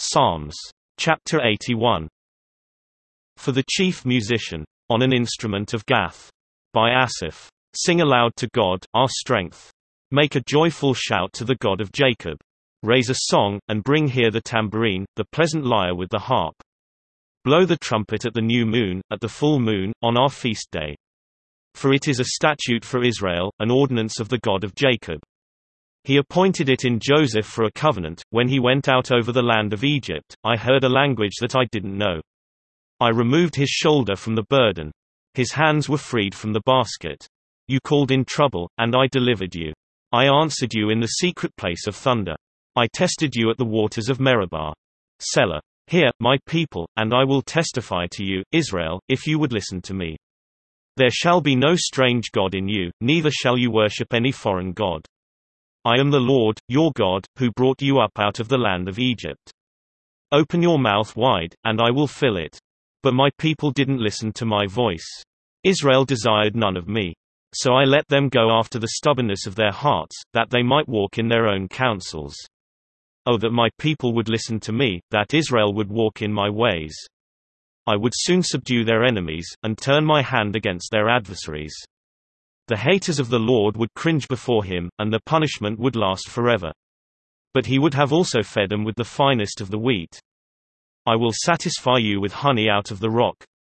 Psalms. Chapter 81. For the chief musician. On an instrument of Gath. By Asaph. Sing aloud to God, our strength. Make a joyful shout to the God of Jacob. Raise a song, and bring here the tambourine, the pleasant lyre with the harp. Blow the trumpet at the new moon, at the full moon, on our feast day. For it is a statute for Israel, an ordinance of the God of Jacob. He appointed it in Joseph for a covenant. When he went out over the land of Egypt, I heard a language that I didn't know. I removed his shoulder from the burden. His hands were freed from the basket. You called in trouble, and I delivered you. I answered you in the secret place of thunder. I tested you at the waters of Meribah. Selah. Hear, my people, and I will testify to you, Israel, if you would listen to me. There shall be no strange god in you, neither shall you worship any foreign god. I am the Lord, your God, who brought you up out of the land of Egypt. Open your mouth wide, and I will fill it. But my people didn't listen to my voice. Israel desired none of me. So I let them go after the stubbornness of their hearts, that they might walk in their own counsels. Oh, that my people would listen to me, that Israel would walk in my ways. I would soon subdue their enemies, and turn my hand against their adversaries. The haters of the Lord would cringe before him, and the punishment would last forever. But he would have also fed them with the finest of the wheat. I will satisfy you with honey out of the rock,